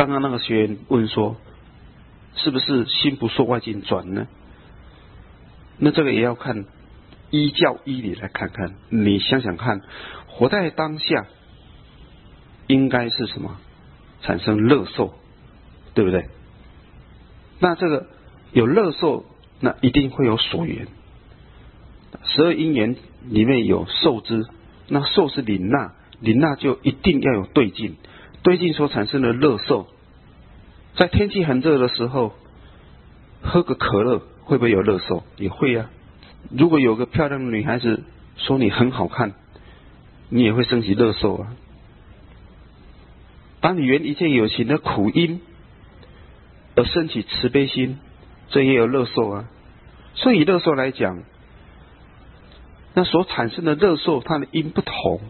刚刚那个学员问说，是不是心不受外境转呢？那这个也要看依教依理来看看。你想想看，活在当下应该是什么？产生乐受，对不对？那这个有乐受，那一定会有所缘。12因缘里面有受之，那受是领纳，领纳就一定要有对境，对境所产生的乐受。在天气很热的时候，喝个可乐会不会有乐受？也会啊。如果有个漂亮的女孩子说你很好看，你也会升起乐受啊。当你缘一切有情的苦因而升起慈悲心，这也有乐受啊。所以乐受来讲，那所产生的乐受，它的因不同，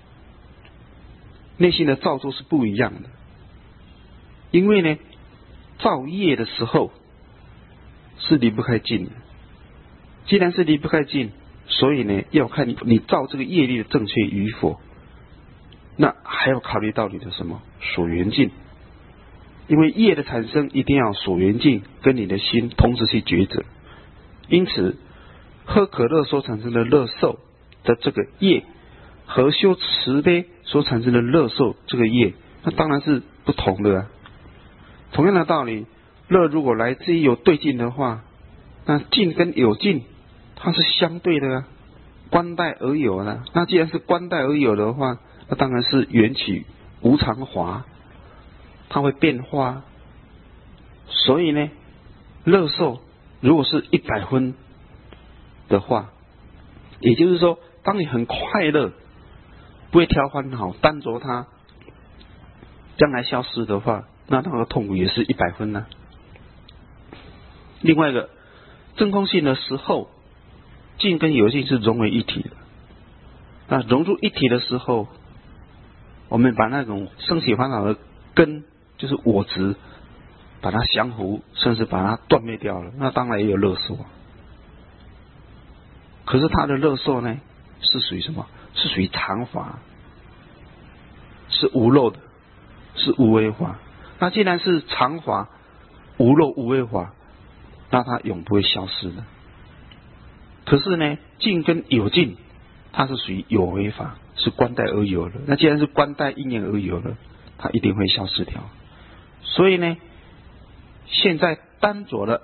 内心的造作是不一样的。因为呢，造业的时候是离不开境的，既然是离不开境，所以呢，要看你造这个业力的正确与否。那还要考虑到你的什么所缘境，因为业的产生一定要所缘境跟你的心同时去抉择。因此喝可乐所产生的乐受的这个业，和修慈悲所产生的乐受这个业，那当然是不同的啊。同样的道理，乐如果来自于有对境的话，那境跟有境它是相对的啊，观待而有啊。那既然是观待而有的话，那当然是缘起无常华，它会变化。所以呢，乐受如果是100分的话，也就是说，当你很快乐，不会挑烦恼，单着它，将来消失的话，那那个痛苦也是100分呢。另外一个真空性的时候，境跟有境是融为一体的。那融入一体的时候，我们把那种升起烦恼的根，就是我执，把它降服，甚至把它断灭掉了，那当然也有乐受。可是它的乐受呢，是属于什么？是属于常法，是无漏的，是无为法。那既然是常法、无漏、无为法，那它永不会消失的。可是呢，境跟有境，它是属于有为法，是观待而有的。那既然是观待因缘而有的，它一定会消失掉。所以呢，现在单着了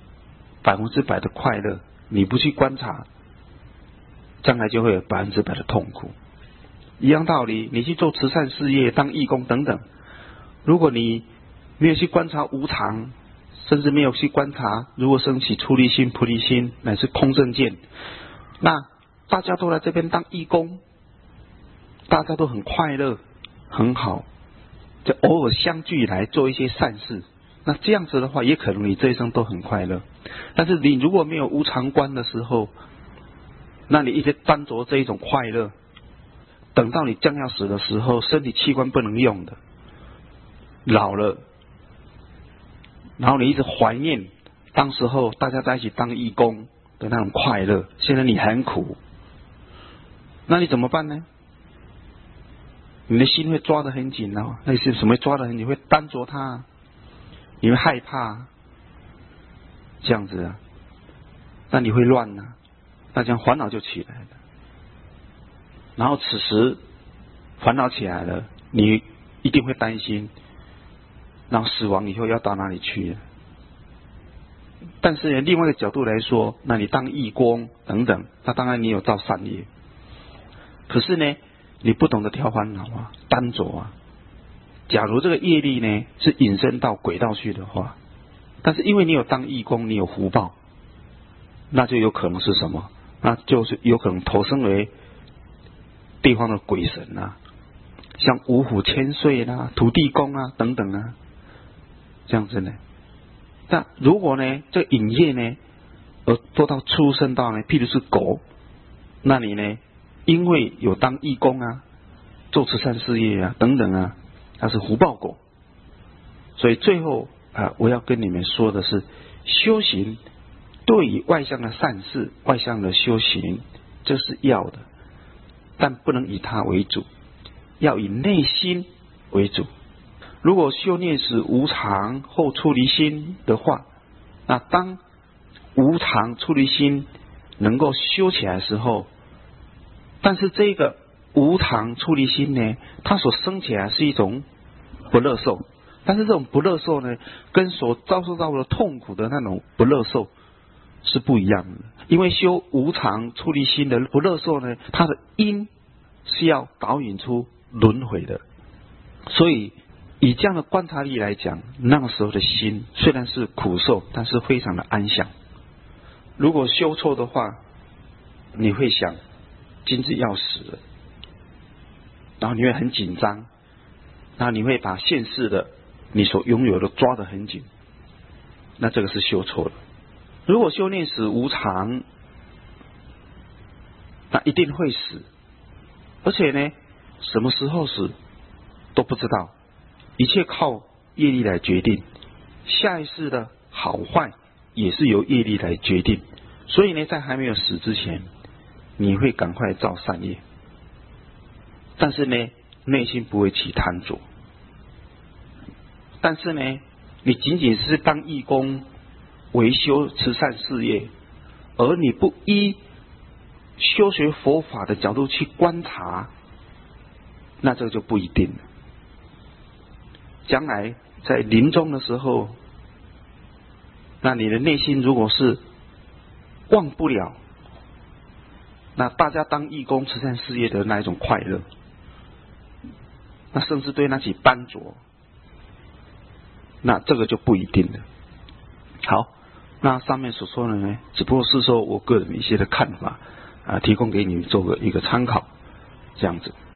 100%的快乐，你不去观察，将来就会有100%的痛苦。一样道理，你去做慈善事业、当义工等等，如果你没有去观察无常，甚至没有去观察如果升起出离心、菩提心乃至空正见，那大家都来这边当义工，大家都很快乐很好，就偶尔相聚来做一些善事，那这样子的话，也可能你这一生都很快乐。但是你如果没有无常观的时候，那你一直单着这一种快乐，等到你将要死的时候，身体器官不能用的，老了，然后你一直怀念当时候大家在一起当义工的那种快乐，现在你很苦，那你怎么办呢？你的心会抓得很紧哦。那你是什么抓得很紧？会单着它，你会害怕，这样子啊，那你会乱啊，那这样烦恼就起来了。然后此时烦恼起来了，你一定会担心，然后死亡以后要到哪里去了。但是呢，另外一个角度来说，那你当义工等等，那当然你有造善业，可是呢，你不懂得调烦恼啊，单着啊。假如这个业力呢是引申到轨道去的话，但是因为你有当义工，你有福报，那就有可能是什么？那就是有可能投生为地方的鬼神啊，像五虎千岁啦、土地公啊等等啊，这样子呢。那如果呢，这个引业呢，而做到出生到呢，譬如是狗，那你呢，因为有当义工啊，做慈善事业啊等等啊，它是福报狗。所以最后啊，我要跟你们说的是，修行对于外向的善事、外向的修行，这是要的，但不能以它为主，要以内心为主。 如果修念死无常后出离心的话，那当无常出离心能够修起来的时候，但是这个无常出离心呢，它所生起来是一种不乐受，但是这种不乐受呢，跟所遭受到的痛苦的那种不乐受是不一样的。因为修无常出离心的不乐受呢，它的因是要导引出轮回的，所以以这样的观察力来讲，那个时候的心虽然是苦受，但是非常的安详。如果修错的话，你会想今日要死了，然后你会很紧张，然后你会把现世的你所拥有的抓得很紧，那这个是修错了。如果修念死无常，那一定会死，而且呢，什么时候死都不知道，一切靠业力来决定，下一世的好坏也是由业力来决定。所以呢，在还没有死之前，你会赶快造善业，但是呢，内心不会起贪着。但是呢，你仅仅是当义工维修慈善事业，而你不依修学佛法的角度去观察，那这个就不一定了。将来在临终的时候，那你的内心如果是忘不了那大家当义工慈善事业的那一种快乐，那甚至对那起斑驳，那这个就不一定了。好，那上面所说的呢，只不过是说我个人一些的看法提供给你们做个一个参考，这样子。